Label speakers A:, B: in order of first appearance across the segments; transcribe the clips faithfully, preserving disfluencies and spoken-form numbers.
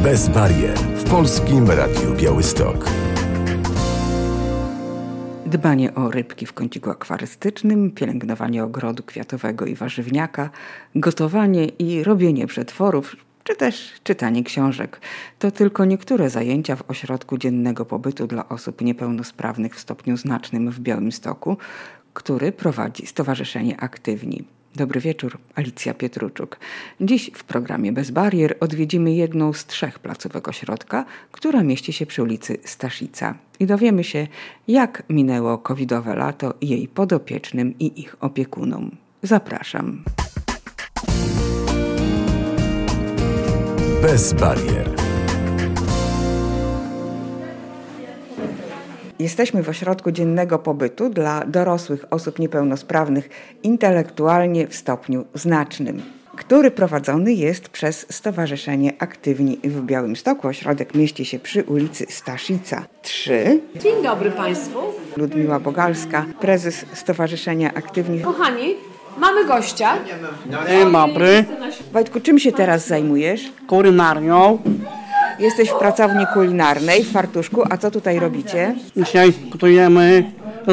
A: Bez barier w Polskim Radiu Białystok.
B: Dbanie o rybki w kąciku akwarystycznym, pielęgnowanie ogrodu kwiatowego i warzywniaka, gotowanie i robienie przetworów, czy też czytanie książek. To tylko niektóre zajęcia w ośrodku dziennego pobytu dla osób niepełnosprawnych w stopniu znacznym w Białymstoku, który prowadzi Stowarzyszenie Aktywni. Dobry wieczór, Alicja Pietruczuk. Dziś w programie Bez barier odwiedzimy jedną z trzech placówek ośrodka, która mieści się przy ulicy Staszica. I dowiemy się, jak minęło covidowe lato jej podopiecznym i ich opiekunom. Zapraszam.
A: Bez barier.
B: Jesteśmy w ośrodku dziennego pobytu dla dorosłych osób niepełnosprawnych intelektualnie w stopniu znacznym, który prowadzony jest przez Stowarzyszenie Aktywni w Białymstoku. Ośrodek mieści się przy ulicy Staszica trzy.
C: Dzień dobry Państwu.
B: Ludmiła Bogalska, prezes Stowarzyszenia Aktywni.
C: Kochani, mamy gościa.
D: Dzień dobry.
B: Wojtku, czym się teraz zajmujesz?
D: Kulinarią.
B: Jesteś w pracowni kulinarnej w fartuszku, a co tutaj robicie?
D: Dzisiaj gotujemy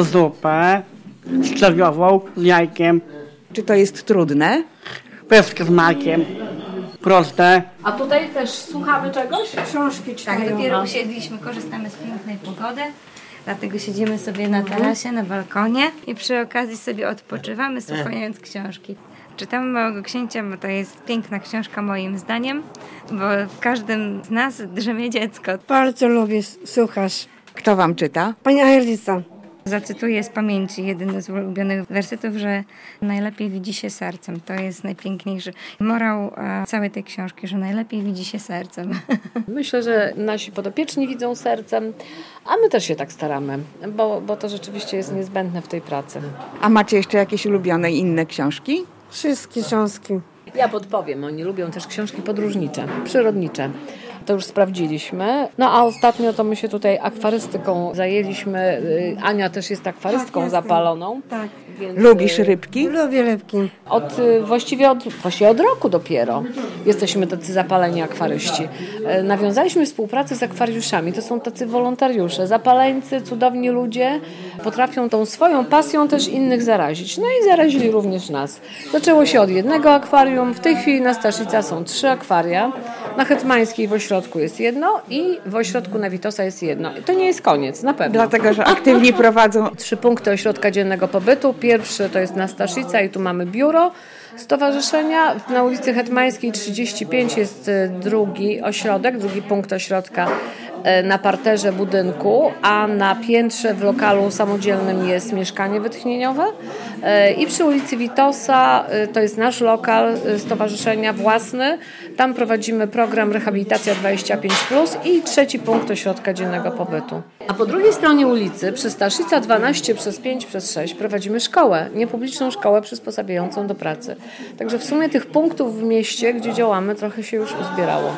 D: zupę szczawiową z jajkiem,
B: Czy to jest trudne?
D: peskę z makiem. Proste.
C: A tutaj też słuchamy czegoś? Książki czytają.
E: Tak, dopiero usiedliśmy, korzystamy z pięknej pogody, dlatego siedzimy sobie na tarasie, na balkonie i przy okazji sobie odpoczywamy, słuchając książki. Czytamy Małego Księcia, bo to jest piękna książka moim zdaniem, bo w każdym z nas drzemie dziecko.
F: Bardzo lubię słuchać.
B: Kto wam czyta?
F: Pani Aelica.
E: Zacytuję z pamięci jeden z ulubionych wersetów, że najlepiej widzi się sercem. To jest najpiękniejszy morał e, całej tej książki, że najlepiej widzi się sercem.
C: Myślę, że nasi podopieczni widzą sercem, a my też się tak staramy, bo, bo to rzeczywiście jest niezbędne w tej pracy.
B: A macie jeszcze jakieś ulubione inne książki?
F: Wszystkie książki.
C: Ja podpowiem, oni lubią też książki podróżnicze, przyrodnicze. To już sprawdziliśmy. No a ostatnio to my się tutaj akwarystyką zajęliśmy. Ania też jest akwarystką
F: Tak, jestem.
C: zapaloną.
F: Tak.
C: Więc
B: Lubisz rybki?
F: Lubię rybki.
C: Od, właściwie, od, właściwie od roku dopiero jesteśmy tacy zapaleni akwaryści. Nawiązaliśmy współpracę z akwariuszami. To są tacy wolontariusze, zapaleńcy, cudowni ludzie. Potrafią tą swoją pasją też innych zarazić. No i zarazili również nas. Zaczęło się od jednego akwarium. W tej chwili na Staszica są trzy akwaria. Na Hetmańskiej w ośrodku jest jedno i w ośrodku na Witosa jest jedno. I to nie jest koniec, na pewno.
B: Dlatego, że aktywni prowadzą.
C: Trzy punkty ośrodka dziennego pobytu. Pierwszy to jest na Staszica i tu mamy biuro stowarzyszenia. Na ulicy Hetmańskiej trzydzieści pięć jest drugi ośrodek, drugi punkt ośrodka na parterze budynku, a na piętrze w lokalu samodzielnym jest mieszkanie wytchnieniowe i przy ulicy Witosa to jest nasz lokal stowarzyszenia własny. Tam prowadzimy program Rehabilitacja dwadzieścia pięć plus i trzeci punkt ośrodka dziennego pobytu. A po drugiej stronie ulicy przy Staszica dwanaście przez pięć przez sześć prowadzimy szkołę, niepubliczną szkołę przysposabiającą do pracy. Także w sumie tych punktów w mieście, gdzie działamy, trochę się już uzbierało.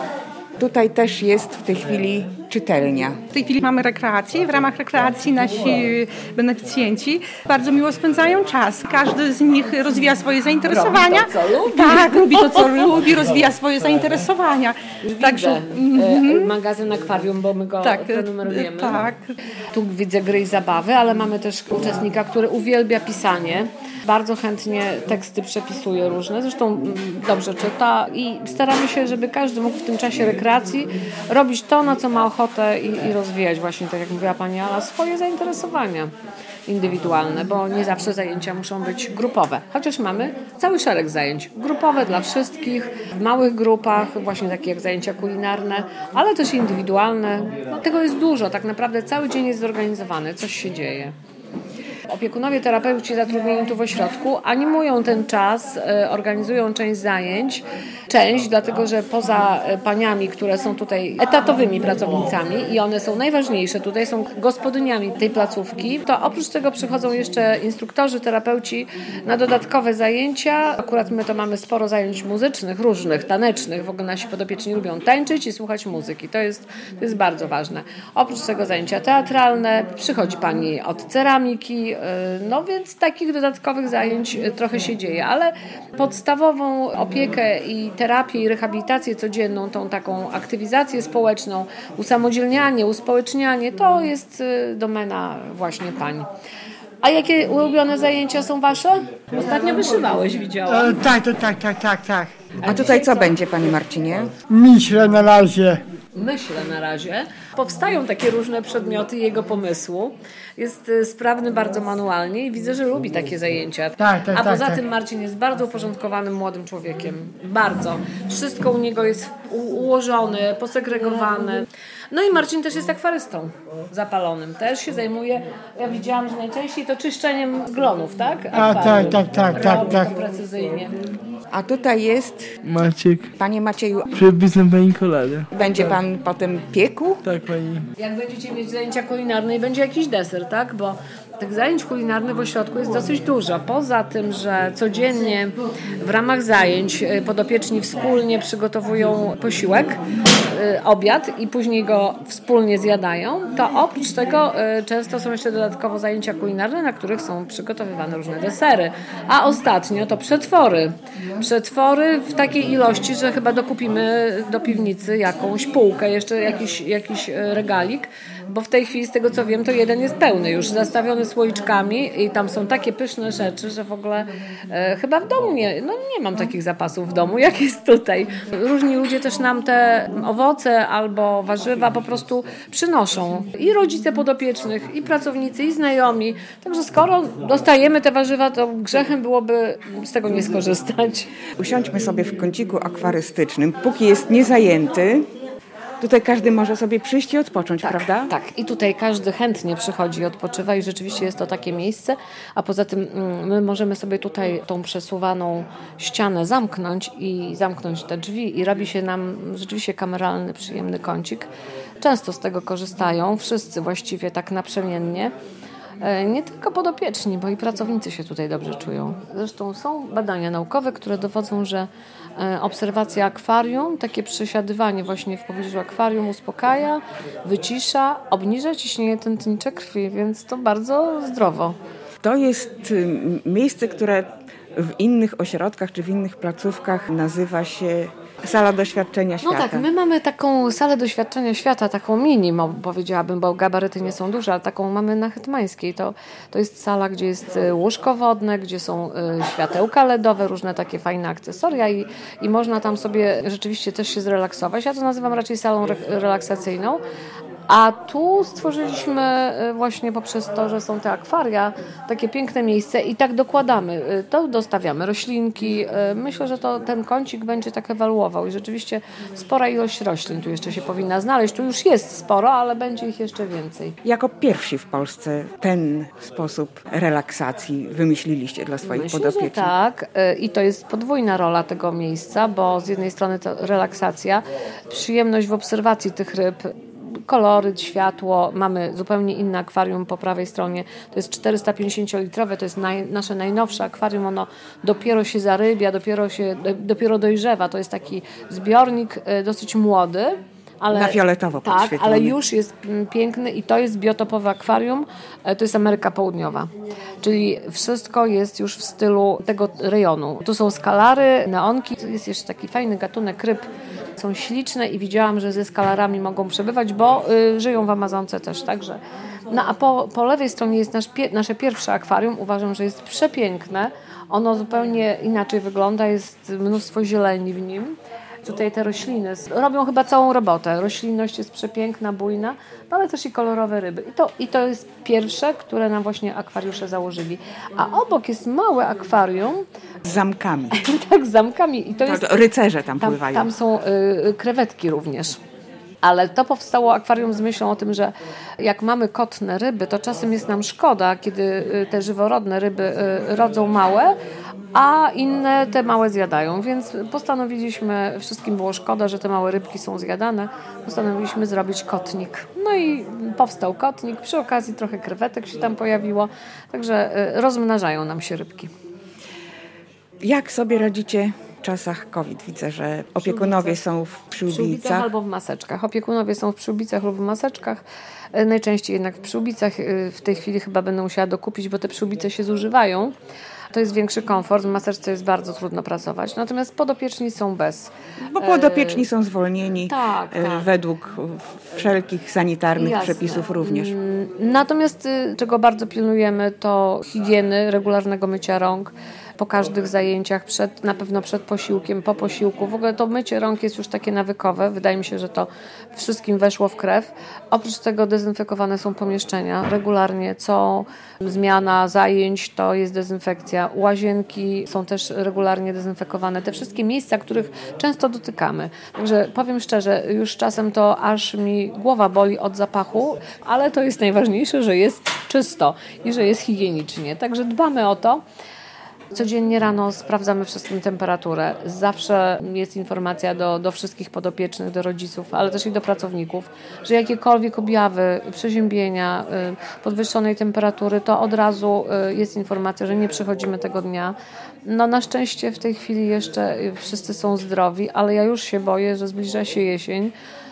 B: Tutaj też jest w tej chwili czytelnia.
G: W tej chwili mamy rekreację. W ramach rekreacji nasi beneficjenci bardzo miło spędzają czas. Każdy z nich rozwija swoje zainteresowania.
C: Robi to, co lubi.
G: Tak, robi to, co lubi, rozwija swoje zainteresowania.
C: Także mm-hmm. magazyn Akwarium, bo my go
G: tak,
C: prenumerujemy.
G: Tak.
C: Tu widzę gry i zabawy, ale mamy też uczestnika, który uwielbia pisanie. Bardzo chętnie teksty przepisuje różne, zresztą dobrze czyta i staramy się, żeby każdy mógł w tym czasie rekreacji robić to, na co ma ochotę i, i rozwijać właśnie, tak jak mówiła Pani Ala, swoje zainteresowania indywidualne, bo nie zawsze zajęcia muszą być grupowe. Chociaż mamy cały szereg zajęć grupowe dla wszystkich, w małych grupach, właśnie takie jak zajęcia kulinarne, ale też indywidualne. No, tego jest dużo, tak naprawdę cały dzień jest zorganizowany, coś się dzieje. Opiekunowie, terapeuci zatrudnieni tu w ośrodku animują ten czas, organizują część zajęć. Część, dlatego że poza paniami, które są tutaj etatowymi pracownicami i one są najważniejsze, tutaj są gospodyniami tej placówki, to oprócz tego przychodzą jeszcze instruktorzy, terapeuci na dodatkowe zajęcia. Akurat my to mamy sporo zajęć muzycznych, różnych, tanecznych. W ogóle nasi podopieczni lubią tańczyć i słuchać muzyki. To jest, to jest bardzo ważne. Oprócz tego zajęcia teatralne, przychodzi pani od ceramiki, No więc takich dodatkowych zajęć trochę się dzieje, ale podstawową opiekę i terapię i rehabilitację codzienną, tą taką aktywizację społeczną, usamodzielnianie, uspołecznianie, to jest domena właśnie pań. A jakie ulubione zajęcia są wasze? Ostatnio wyszywałeś, widziałam.
H: E, tak, to, tak, tak, tak, tak.
B: A tutaj co będzie, panie Marcinie?
H: Myślę na razie.
C: Myślę na razie. Powstają takie różne przedmioty jego pomysłu. Jest sprawny bardzo manualnie i widzę, że lubi takie zajęcia.
H: Tak, tak,
C: A poza
H: tak,
C: tym
H: tak.
C: Marcin jest bardzo uporządkowanym młodym człowiekiem. Bardzo. Wszystko u niego jest u- ułożone, posegregowane. No i Marcin też jest akwarystą zapalonym. Też się zajmuje, ja widziałam, że najczęściej to czyszczeniem glonów, tak?
H: A, tak, tak, tak, tak,
C: Robi
H: tak.
C: to precyzyjnie.
B: A tutaj jest,
I: Maciek,
B: panie Macieju,
I: przepisem pani kolady.
B: będzie pan potem piekł?
I: Tak, pani.
C: Jak będziecie mieć zajęcia kulinarne i będzie jakiś deser, tak? Bo tych zajęć kulinarnych w ośrodku jest dosyć dużo. Poza tym, że codziennie w ramach zajęć podopieczni wspólnie przygotowują posiłek, obiad i później go wspólnie zjadają, to oprócz tego często są jeszcze dodatkowo zajęcia kulinarne, na których są przygotowywane różne desery. A ostatnio to przetwory. Przetwory w takiej ilości, że chyba dokupimy do piwnicy jakąś półkę, jeszcze jakiś, jakiś regalik, bo w tej chwili z tego co wiem, to jeden jest pełny już, zastawiony słoiczkami i tam są takie pyszne rzeczy, że w ogóle e, chyba w domu nie, no nie mam takich zapasów w domu, jak jest tutaj. Różni ludzie też nam te owoce albo warzywa po prostu przynoszą. I rodzice podopiecznych, i pracownicy, i znajomi. Także skoro dostajemy te warzywa, to grzechem byłoby z tego nie skorzystać.
B: Usiądźmy sobie w kąciku akwarystycznym, póki jest niezajęty. Tutaj każdy może sobie przyjść i odpocząć,
C: Tak,
B: prawda?
C: tak. I tutaj każdy chętnie przychodzi i odpoczywa i rzeczywiście jest to takie miejsce, a poza tym mm, my możemy sobie tutaj tą przesuwaną ścianę zamknąć i zamknąć te drzwi i robi się nam rzeczywiście kameralny, przyjemny kącik. Często z tego korzystają, wszyscy właściwie tak naprzemiennie. Nie tylko podopieczni, bo i pracownicy się tutaj dobrze czują. Zresztą są badania naukowe, które dowodzą, że obserwacja akwarium, takie przesiadywanie właśnie w pobliżu akwarium uspokaja, wycisza, obniża ciśnienie tętnicze krwi, więc to bardzo zdrowo.
B: To jest y, miejsce, które w innych ośrodkach czy w innych placówkach nazywa się sala doświadczenia świata.
C: No tak, my mamy taką salę doświadczenia świata, taką mini, powiedziałabym, bo gabaryty nie są duże, ale taką mamy na Hetmańskiej. To, to jest sala, gdzie jest łóżko wodne, gdzie są światełka ledowe, różne takie fajne akcesoria i, i można tam sobie rzeczywiście też się zrelaksować. Ja to nazywam raczej salą re- relaksacyjną. A tu stworzyliśmy właśnie poprzez to, że są te akwaria, takie piękne miejsce i tak dokładamy. To dostawiamy roślinki. Myślę, że to ten kącik będzie tak ewoluował i rzeczywiście spora ilość roślin tu jeszcze się powinna znaleźć. Tu już jest sporo, ale będzie ich jeszcze więcej.
B: Jako pierwsi w Polsce ten sposób relaksacji wymyśliliście dla swoich
C: Myślę,
B: podopiecznych.
C: że tak. I to jest podwójna rola tego miejsca, bo z jednej strony to relaksacja, przyjemność w obserwacji tych ryb, koloryt, światło. Mamy zupełnie inne akwarium po prawej stronie. To jest czterysta pięćdziesięciolitrowe, to jest naj, nasze najnowsze akwarium. Ono dopiero się zarybia, dopiero, się, dopiero dojrzewa. To jest taki zbiornik dosyć młody. Ale,
B: na fioletowo
C: tak,
B: podświetlony.
C: ale już jest piękny i to jest biotopowe akwarium, to jest Ameryka Południowa. Czyli wszystko jest już w stylu tego rejonu. Tu są skalary, neonki, jest jeszcze taki fajny gatunek ryb. Są śliczne i widziałam, że ze skalarami mogą przebywać, bo y, żyją w Amazonce też, także. No a po, po lewej stronie jest nasz, pie, nasze pierwsze akwarium. Uważam, że jest przepiękne. Ono zupełnie inaczej wygląda, jest mnóstwo zieleni w nim. Tutaj te rośliny robią chyba całą robotę. Roślinność jest przepiękna, bujna, no ale też i kolorowe ryby. I to, i to jest pierwsze, które nam właśnie akwariusze założyli. A obok jest małe akwarium.
B: Z zamkami.
C: Tak, z zamkami. I to
B: to,
C: jest,
B: to rycerze tam,
C: tam
B: pływają.
C: Tam są y, krewetki również. Ale to powstało akwarium z myślą o tym, że jak mamy kotne ryby, to czasem jest nam szkoda, kiedy te żyworodne ryby rodzą małe, a inne te małe zjadają. Więc postanowiliśmy, wszystkim było szkoda, że te małe rybki są zjadane, postanowiliśmy zrobić kotnik. No i powstał kotnik, przy okazji trochę krewetek się tam pojawiło, także rozmnażają nam się rybki.
B: Jak sobie radzicie czasach COVID widzę, że opiekunowie są w przyłbicach.
C: W przyłbicach albo w maseczkach. Opiekunowie są w przyłbicach lub w maseczkach. Najczęściej jednak w przyłbicach. W tej chwili chyba będę musiała dokupić, bo te przyłbice się zużywają. To jest większy komfort. W maseczce jest bardzo trudno pracować. Natomiast podopieczni są bez.
B: Bo podopieczni są zwolnieni
C: tak, tak.
B: według wszelkich sanitarnych
C: Jasne.
B: przepisów również.
C: Natomiast czego bardzo pilnujemy, to higieny, regularnego mycia rąk po każdych zajęciach, przed, na pewno przed posiłkiem, po posiłku. W ogóle to mycie rąk jest już takie nawykowe. Wydaje mi się, że to wszystkim weszło w krew. Oprócz tego dezynfekowane są pomieszczenia regularnie. Co zmiana zajęć to jest dezynfekcja. Łazienki są też regularnie dezynfekowane. Te wszystkie miejsca, których często dotykamy. Także powiem szczerze, już czasem to aż mi głowa boli od zapachu, ale to jest najważniejsze, że jest czysto i że jest higienicznie. Także dbamy o to. Codziennie rano sprawdzamy wszystkim temperaturę. Zawsze jest informacja do, do wszystkich podopiecznych, do rodziców, ale też i do pracowników, że jakiekolwiek objawy przeziębienia, podwyższonej temperatury, to od razu jest informacja, że nie przychodzimy tego dnia. No na szczęście w tej chwili jeszcze wszyscy są zdrowi, ale ja już się boję, że zbliża się jesień.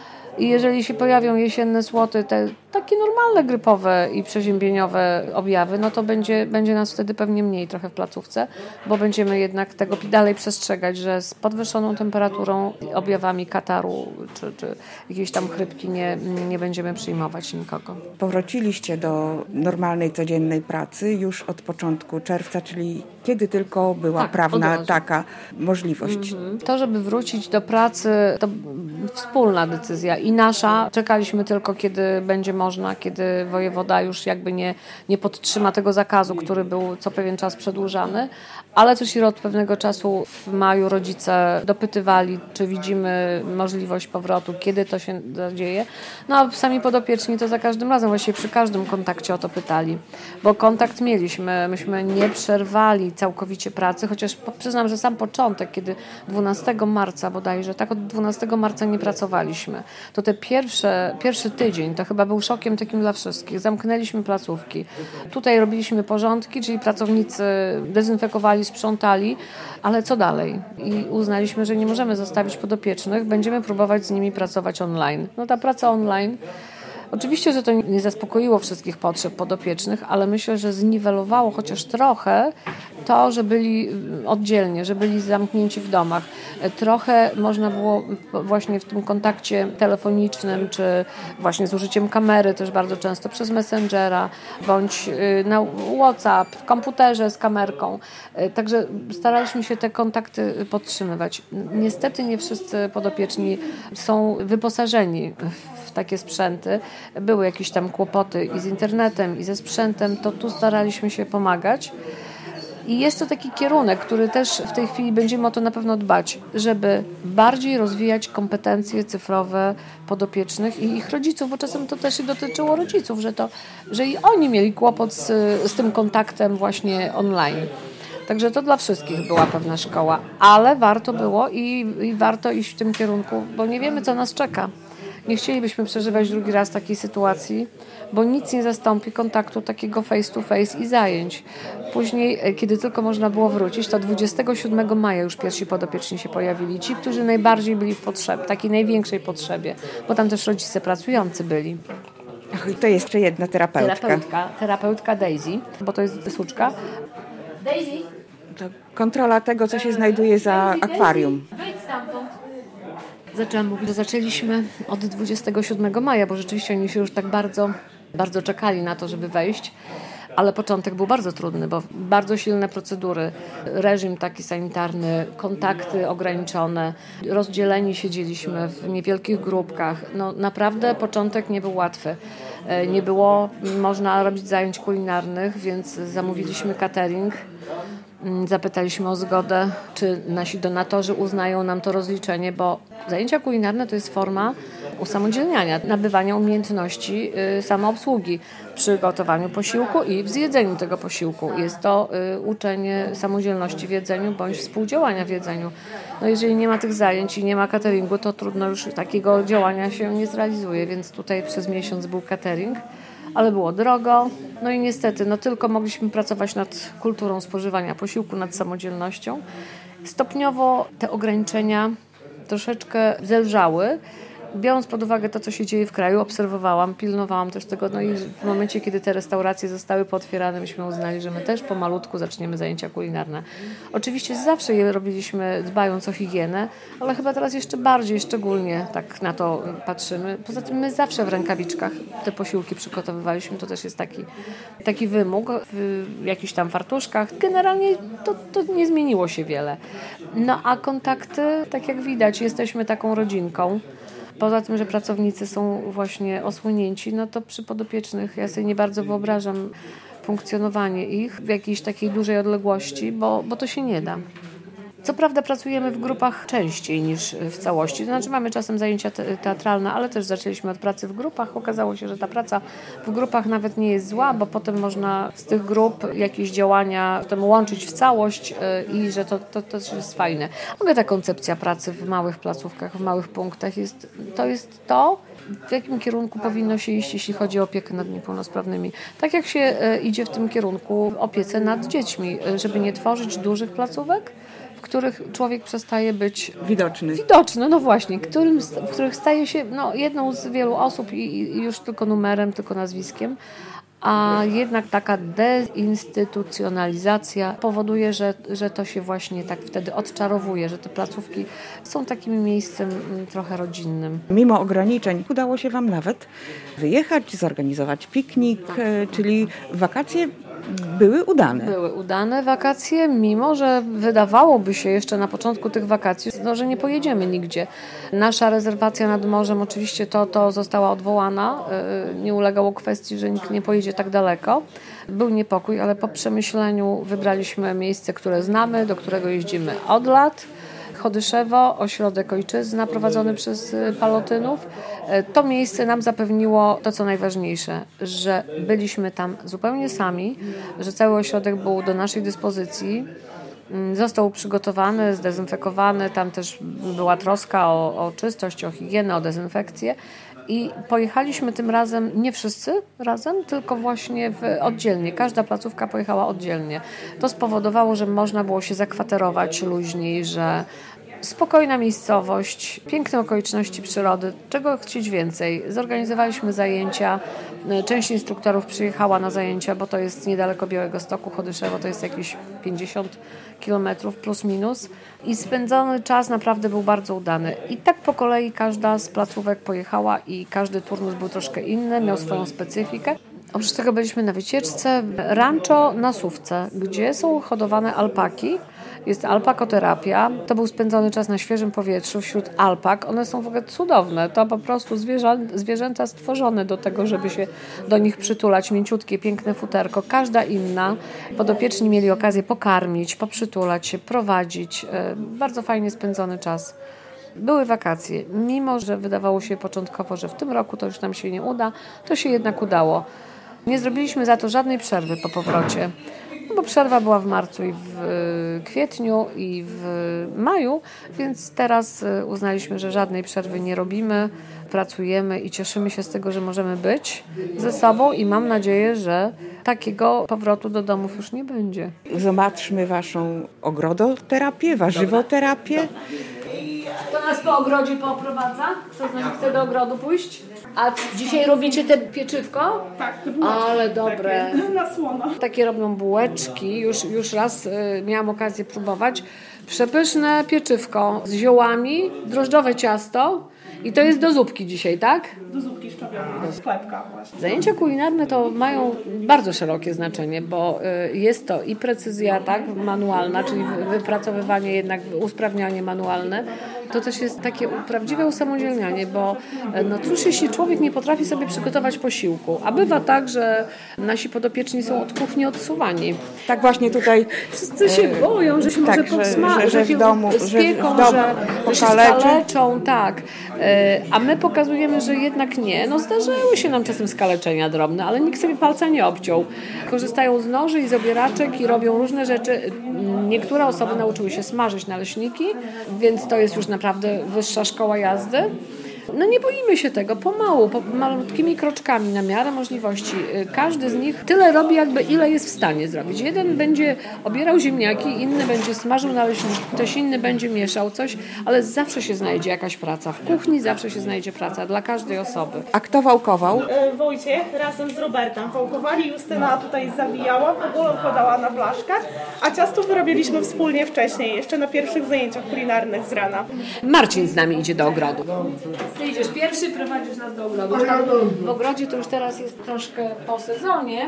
C: I jeżeli się pojawią jesienne słoty, te takie normalne grypowe i przeziębieniowe objawy, no to będzie, będzie nas wtedy pewnie mniej trochę w placówce, bo będziemy jednak tego dalej przestrzegać, że z podwyższoną temperaturą, objawami kataru czy, czy jakiejś tam chrypki nie, nie będziemy przyjmować nikogo.
B: Powróciliście do normalnej, codziennej pracy już od początku czerwca, czyli kiedy tylko była
C: tak,
B: prawna taka możliwość.
C: Mhm. To, żeby wrócić do pracy, to wspólna decyzja i nasza. Czekaliśmy tylko, kiedy będzie można, kiedy wojewoda już jakby nie, nie podtrzyma tego zakazu, który był co pewien czas przedłużany, ale też i od pewnego czasu w maju rodzice dopytywali, czy widzimy możliwość powrotu, kiedy to się dzieje. No a sami podopieczni to za każdym razem, właściwie przy każdym kontakcie o to pytali, bo kontakt mieliśmy, myśmy nie przerwali całkowicie pracy, chociaż przyznam, że sam początek, kiedy dwunastego marca bodajże, tak od dwunastego marca nie pracowaliśmy, to te pierwsze, pierwszy tydzień to chyba był szokiem takim dla wszystkich. Zamknęliśmy placówki. Tutaj robiliśmy porządki, czyli pracownicy dezynfekowali, sprzątali, ale co dalej? I uznaliśmy, że nie możemy zostawić podopiecznych, będziemy próbować z nimi pracować online. No ta praca online, oczywiście, że to nie zaspokoiło wszystkich potrzeb podopiecznych, ale myślę, że zniwelowało chociaż trochę to, że byli oddzielnie, że byli zamknięci w domach. Trochę można było właśnie w tym kontakcie telefonicznym, czy właśnie z użyciem kamery, też bardzo często przez Messengera, bądź na WhatsApp, w komputerze z kamerką. Także staraliśmy się te kontakty podtrzymywać. Niestety nie wszyscy podopieczni są wyposażeni w takie sprzęty. Były jakieś tam kłopoty i z internetem, i ze sprzętem, to tu staraliśmy się pomagać. I jest to taki kierunek, który też w tej chwili będziemy o to na pewno dbać, żeby bardziej rozwijać kompetencje cyfrowe podopiecznych i ich rodziców, bo czasem to też i dotyczyło rodziców, że, to, że i oni mieli kłopot z, z tym kontaktem właśnie online. Także to dla wszystkich była pewna szkoła, ale warto było i, i warto iść w tym kierunku, bo nie wiemy, co nas czeka. Nie chcielibyśmy przeżywać drugi raz takiej sytuacji, bo nic nie zastąpi kontaktu takiego face to face i zajęć. Później, kiedy tylko można było wrócić, to dwudziestego siódmego maja już pierwsi podopieczni się pojawili. Ci, którzy najbardziej byli w potrzebie, takiej największej potrzebie, bo tam też rodzice pracujący byli.
B: Ach, i to jest jeszcze jedna terapeutka.
C: Terapeutka, terapeutka Daisy, bo to jest suczka. Daisy?
B: To kontrola tego, co się znajduje za akwarium.
C: Wyjdź stamtąd. Zaczęłam mówić, że zaczęliśmy od dwudziestego siódmego maja, bo rzeczywiście oni się już tak bardzo, bardzo czekali na to, żeby wejść. Ale początek był bardzo trudny, bo bardzo silne procedury, reżim taki sanitarny, kontakty ograniczone, rozdzieleni siedzieliśmy w niewielkich grupkach. No naprawdę początek nie był łatwy. Nie było można robić zajęć kulinarnych, więc zamówiliśmy catering. Zapytaliśmy o zgodę, czy nasi donatorzy uznają nam to rozliczenie, bo zajęcia kulinarne to jest forma usamodzielniania, nabywania umiejętności samoobsługi przy gotowaniu posiłku i w zjedzeniu tego posiłku. Jest to uczenie samodzielności w jedzeniu bądź współdziałania w jedzeniu. No jeżeli nie ma tych zajęć i nie ma cateringu, to trudno już takiego działania się nie zrealizuje, więc tutaj przez miesiąc był catering. Ale było drogo, no i niestety no tylko mogliśmy pracować nad kulturą spożywania posiłku, nad samodzielnością Stopniowo te ograniczenia troszeczkę zelżały. Biorąc pod uwagę to, co się dzieje w kraju, obserwowałam, pilnowałam też tego, no i w momencie, kiedy te restauracje zostały pootwierane, myśmy uznali, że my też pomalutku zaczniemy zajęcia kulinarne. Oczywiście zawsze je robiliśmy dbając o higienę, ale chyba teraz jeszcze bardziej, szczególnie tak na to patrzymy. Poza tym my zawsze w rękawiczkach te posiłki przygotowywaliśmy, to też jest taki, taki wymóg, w jakichś tam fartuszkach. Generalnie to, to nie zmieniło się wiele. No a kontakty, tak jak widać, jesteśmy taką rodzinką. Poza tym, że pracownicy są właśnie osłonięci, no to przy podopiecznych ja sobie nie bardzo wyobrażam funkcjonowanie ich w jakiejś takiej dużej odległości, bo, bo to się nie da. Co prawda pracujemy w grupach częściej niż w całości, to znaczy mamy czasem zajęcia te- teatralne, ale też zaczęliśmy od pracy w grupach. Okazało się, że ta praca w grupach nawet nie jest zła, bo potem można z tych grup jakieś działania potem łączyć w całość yy, i że to, to, to też jest fajne. W ogóle ta koncepcja pracy w małych placówkach, w małych punktach jest to, jest to w jakim kierunku powinno się iść, jeśli chodzi o opiekę nad niepełnosprawnymi. Tak jak się yy, idzie w tym kierunku w opiece nad dziećmi, yy, żeby nie tworzyć dużych placówek, w których człowiek przestaje być
B: widoczny.
C: Widoczny, no właśnie, którym, w których staje się no, jedną z wielu osób i, i już tylko numerem, tylko nazwiskiem. A jednak taka deinstytucjonalizacja powoduje, że, że to się właśnie tak wtedy odczarowuje, że te placówki są takim miejscem trochę rodzinnym.
B: Mimo ograniczeń udało się Wam nawet wyjechać, zorganizować piknik, czyli wakacje były udane.
C: Były udane wakacje, mimo że wydawałoby się jeszcze na początku tych wakacji, no, że nie pojedziemy nigdzie. Nasza rezerwacja nad morzem oczywiście to, to została odwołana. Nie ulegało kwestii, że nikt nie pojedzie tak daleko. Był niepokój, ale po przemyśleniu wybraliśmy miejsce, które znamy, do którego jeździmy od lat. Chodyszewo, ośrodek Ojczyzna prowadzony przez Palotynów. To miejsce nam zapewniło to, co najważniejsze, że byliśmy tam zupełnie sami, że cały ośrodek był do naszej dyspozycji. Został przygotowany, zdezynfekowany, tam też była troska o, o czystość, o higienę, o dezynfekcję. I pojechaliśmy tym razem, nie wszyscy razem, tylko właśnie w, oddzielnie. Każda placówka pojechała oddzielnie. To spowodowało, że można było się zakwaterować luźniej, że spokojna miejscowość, piękne okoliczności przyrody, czego chcieć więcej. Zorganizowaliśmy zajęcia, część instruktorów przyjechała na zajęcia, bo to jest niedaleko Białegostoku, Chodyszewo, to jest jakieś pięćdziesiąt kilometrów plus minus i spędzony czas naprawdę był bardzo udany. I tak po kolei każda z placówek pojechała i każdy turnus był troszkę inny, miał swoją specyfikę. Oprócz tego byliśmy na wycieczce Rancho na Sówce, gdzie są hodowane alpaki. Jest alpakoterapia. To był spędzony czas na świeżym powietrzu wśród alpak. One są w ogóle cudowne. To po prostu zwierzę, zwierzęta stworzone do tego, żeby się do nich przytulać. Mięciutkie, piękne futerko. Każda inna. Podopieczni mieli okazję pokarmić, poprzytulać się, prowadzić. Bardzo fajnie spędzony czas. Były wakacje. Mimo że wydawało się początkowo, że w tym roku to już nam się nie uda, to się jednak udało. Nie zrobiliśmy za to żadnej przerwy po powrocie. No bo przerwa była w marcu i w kwietniu i w maju, więc teraz uznaliśmy, że żadnej przerwy nie robimy, pracujemy i cieszymy się z tego, że możemy być ze sobą i mam nadzieję, że takiego powrotu do domów już nie będzie.
B: Zobaczmy Waszą ogrodoterapię, warzywoterapię.
C: Kto nas po ogrodzie pooprowadza? Kto z nami chce do ogrodu pójść? A dzisiaj robicie te pieczywko?
J: Tak.
C: Ale dobre.
J: Takie, na słono.
C: Takie robią bułeczki. Już, już raz y, miałam okazję próbować. Przepyszne pieczywko z ziołami, drożdżowe ciasto. I to jest do zupki dzisiaj, tak?
J: Do zupki szczawionej, z chlebka właśnie.
C: Zajęcia kulinarne to mają bardzo szerokie znaczenie, bo jest to i precyzja, tak, manualna, czyli wypracowywanie, jednak usprawnianie manualne. To też jest takie prawdziwe usamodzielnianie, bo no cóż, jeśli człowiek nie potrafi sobie przygotować posiłku, a bywa tak, że nasi podopieczni są od kuchni odsuwani.
B: Tak właśnie tutaj
C: wszyscy się boją, że się
B: tak,
C: może podsmażyć,
B: że, że, że w domu,
C: spieką,
B: że, w domu
C: że, że się skaleczą, tak. A my pokazujemy, że jednak nie. No zdarzały się nam czasem skaleczenia drobne, ale nikt sobie palca nie obciął. Korzystają z noży i z obieraczek i robią różne rzeczy. Niektóre osoby nauczyły się smażyć naleśniki, więc to jest już naprawdę wyższa szkoła jazdy. No nie boimy się tego, pomału, po malutkimi kroczkami na miarę możliwości. Każdy z nich tyle robi, jakby ile jest w stanie zrobić. Jeden będzie obierał ziemniaki, inny będzie smażył naleśniki, ktoś inny będzie mieszał coś, ale zawsze się znajdzie jakaś praca. W kuchni zawsze się znajdzie praca dla każdej osoby.
B: A kto wałkował?
J: Wojciech razem z Robertem wałkowali, Justyna tutaj zawijała, w ogóle układała na blaszkach, a ciasto wyrobiliśmy wspólnie wcześniej, jeszcze na pierwszych zajęciach kulinarnych z rana.
C: Marcin z nami idzie do ogrodu. Ty idziesz pierwszy, prowadzisz nas do ogrodu. W ogrodzie to już teraz jest troszkę po sezonie.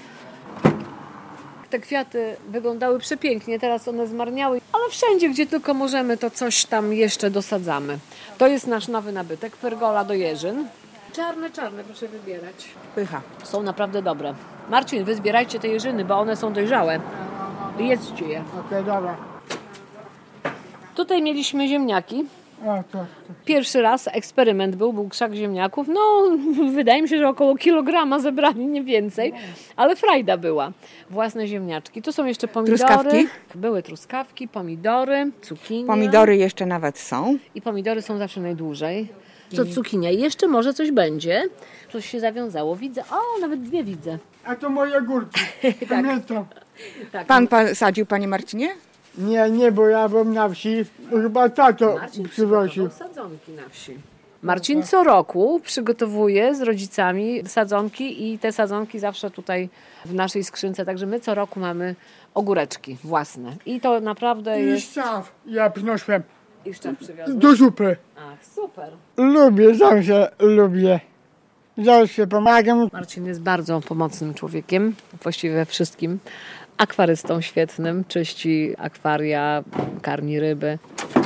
C: Te kwiaty wyglądały przepięknie, teraz one zmarniały, ale wszędzie, gdzie tylko możemy, to coś tam jeszcze dosadzamy. To jest nasz nowy nabytek, pergola do jeżyn. Czarne, czarne, proszę wybierać.
B: Pycha.
C: Są naprawdę dobre. Marcin, wy zbierajcie te jeżyny, bo one są dojrzałe. Jedzcie je.
H: Okej, dobra.
C: Tutaj mieliśmy ziemniaki.
H: O, to, to.
C: Pierwszy raz eksperyment był, był krzak ziemniaków. No, wydaje mi się, że około kilograma zebrali, nie więcej. Ale frajda była. Własne ziemniaczki. Tu są jeszcze pomidory.
B: Truskawki?
C: Były truskawki, pomidory, cukinie.
B: Pomidory jeszcze nawet są.
C: I pomidory są zawsze najdłużej. Co cukinia. I jeszcze może coś będzie. Coś się zawiązało. Widzę. O, nawet dwie widzę.
H: A to moje ogórki. Pamiętam.
C: Tak.
B: Pan pa- sadził, panie Marcinie?
H: Nie, nie, bo ja byłem na wsi. Chyba tato
C: Marcin
H: przywoził.
C: przygotował sadzonki na wsi. Marcin co roku przygotowuje z rodzicami sadzonki i te sadzonki zawsze tutaj w naszej skrzynce. Także my co roku mamy ogóreczki własne. I to naprawdę
H: I
C: jest...
H: szczaw ja przyniosłem
C: I szczep przywiozłem.
H: do zupy.
C: Ach, super.
H: Lubię, zawsze lubię. Zawsze pomagam.
C: Marcin jest bardzo pomocnym człowiekiem, właściwie we wszystkim. Akwarystą świetnym, czyści akwaria, karmi ryby.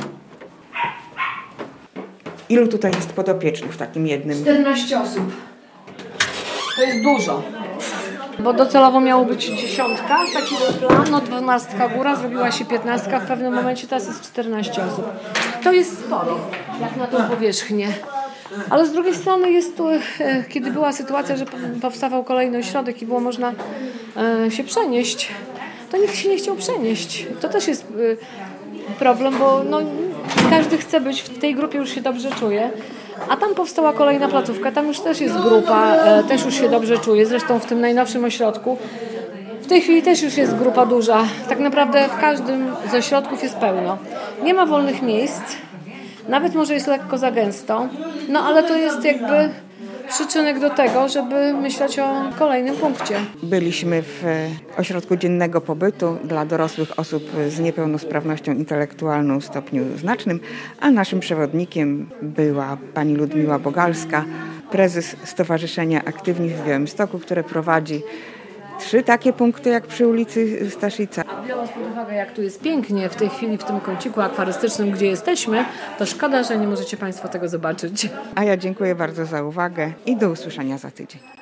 B: Ilu tutaj jest podopiecznych w takim jednym?
C: czternaście osób. To jest dużo. Bo docelowo miało być dziesiątka, taki był plan, no dwunastka góra, zrobiła się piętnastka, w pewnym momencie teraz jest czternaście osób. To jest sporo, jak na tą powierzchnię. Ale z drugiej strony jest tu, kiedy była sytuacja, że powstawał kolejny ośrodek i było można się przenieść, to nikt się nie chciał przenieść. To też jest problem, bo no, każdy chce być w tej grupie, już się dobrze czuje. A tam powstała kolejna placówka, tam już też jest grupa, też już się dobrze czuje. Zresztą w tym najnowszym ośrodku w tej chwili też już jest grupa duża. Tak naprawdę w każdym z ośrodków jest pełno. Nie ma wolnych miejsc. Nawet może jest lekko za gęsto, no ale to jest jakby przyczynek do tego, żeby myśleć o kolejnym punkcie.
B: Byliśmy w ośrodku dziennego pobytu dla dorosłych osób z niepełnosprawnością intelektualną w stopniu znacznym, a naszym przewodnikiem była pani Ludmiła Bogalska, prezes Stowarzyszenia Aktywni w Białymstoku, które prowadzi trzy takie punkty jak przy ulicy Staszica.
C: Biorąc pod uwagę, jak tu jest pięknie w tej chwili w tym kąciku akwarystycznym, gdzie jesteśmy, to szkoda, że nie możecie Państwo tego zobaczyć.
B: A ja dziękuję bardzo za uwagę i do usłyszenia za tydzień.